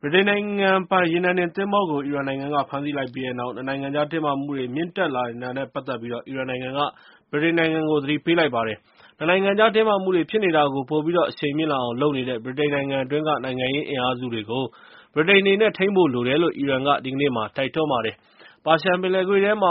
ဗြိတိန်နိုင်ငံပိုင်ရေနံတင်သင်္ဘောကို အီရန်နိုင်ငံက ဖမ်းဆီးလိုက်ပြီးတဲ့နောက် နှစ်နိုင်ငံကြားတင်းမာမှုတွေမြင့်တက်လာနေတာနဲ့ပတ်သက်ပြီး အီရန်နိုင်ငံက ဗြိတိန်နိုင်ငံကို သတိပေးလိုက်ပါတယ်။ နှစ်နိုင်ငံကြားတင်းမာမှုတွေဖြစ်နေတာကို ပိုပြီးတော့ အရှိန်မြင့်လာအောင်လုပ်နေတဲ့ ဗြိတိန်နိုင်ငံအတွင်းက နိုင်ငံရေးအင်အားစုတွေကို ဗြိတိန်အနေနဲ့ ထိန်းဖို့လိုတယ်လို့ အီရန်က ဒီကနေ့မှာ တိုက်တွန်းပါတယ်။ ပါရှန်ပင်လယ်ကွေ့ထဲက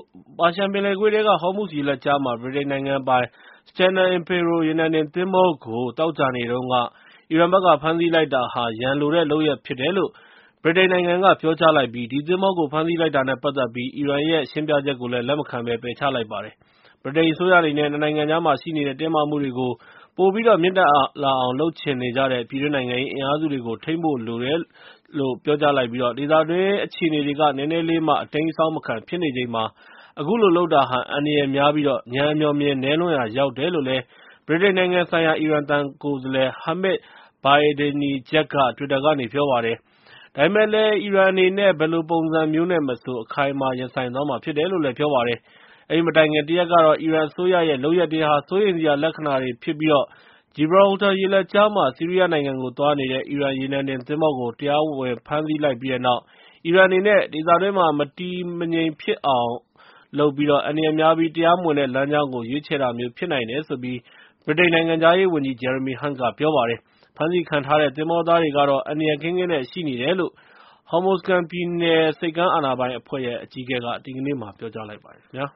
Hormuz ရေလက်ကြားမှာ ဗြိတိန်နိုင်ငံပိုင် Stena Impero ရေနံတင်သင်္ဘောကို သောကြာနေ့တုန်းက အီရန်ဘက်က ဖမ်းဆီးလိုက်တာဟာ ရန်လိုတဲ့လုပ်ရပ်ဖြစ်တယ်လို့ ဗြိတိန်နိုင်ငံက ပြောကြားလိုက်ပြီး ဒီသင်္ဘောကို ဖမ်းဆီးလိုက်တာနဲ့ပတ်သက်ပြီး အီရန်ရဲ့ ရှင်းပြချက်ကိုလည်း လက်မခံဘဲ ပယ်ချလိုက်ပါတယ်။ ဗြိတိန်အစိုးရအနေနဲ့ နှစ်နိုင်ငံကြားမှာရှိနေတဲ့ တင်းမာမှုတွေကို ပိုပြီးတော့ မြင့်တက်လာအောင်လုပ်ချင်နေကြတဲ့ ပြည်တွင်းနိုင်ငံရေးအင်အားစုတွေကို ထိန်းဖို့လိုတယ်လို့ ပြောကြားလိုက်ပြီး ဒေသတွင်းအခြေအနေတွေက နည်းနည်းလေးမှ အတိမ်းအစောင်းမခံဖြစ်နေချိန်မှာ အခုလိုလုပ်တာဟာ အန္တရာယ်များပြီး ဉာဏ်အမြော်အမြင်နည်းလွန်းရာရောက်တယ်လို့ ဗြိတိန်နိုင်ငံဆိုင်ရာ အီရန်သံကိုယ်စားလှယ် Hamid Bahedinejad က တွစ်တာကနေ ပြောပါတယ်။ ဒါပေမဲ့လည်း အီရန်အနေနဲ့ ဘယ်လိုပုံစံမျိုးနဲ့မဆို အခိုင်အမာရင်ဆိုင်သွားမှာဖြစ်တယ်လို့ ပြောပါတယ်။ အဲဒီမတိုင်ခင် တရက်ကတော့ အီရန်အစိုးရရဲ့ လုပ်ရပ်တွေဟာ စိုးရိမ်စရာလက္ခဏာတွေဖြစ်ပြီး Gibraltar ရေလက်ကြားမှာ ဆီးရီးယားနိုင်ငံကိုသွားနေတဲ့ အီရန်ရေနံတင်သင်္ဘောကို တရားဝင်ဖမ်းဆီးလိုက်ပြီးတဲ့နောက် အီရန်အနေနဲ့ ဒေသတွင်းမှာ မတည်မငြိမ်ဖြစ်အောင်လုပ်ပြီး အန္တရာယ်များပြီး တရားမဝင်တဲ့လမ်းကြောင်းကို ရွေးချယ်တာမျိုးဖြစ်နိုင်တယ်လို့ ဗြိတိန်နိုင်ငံခြားရေးဝန်ကြီး Jeremy Hunt က ပြောပါတယ်။ ဖမ်းဆီးခံထားရတဲ့ သင်္ဘောသားတွေကတော့ အန္တရာယ်ကင်းကင်းနဲ့ရှိနေတယ်လို့ Hormozgan ပြည်နယ်ဆိပ်ကမ်းအာဏာပိုင်အဖွဲ့ရဲ့ အကြီးအကဲက ဒီကနေ့မှာ ပြောကြားလိုက်ပါတယ်ခင်ဗျာ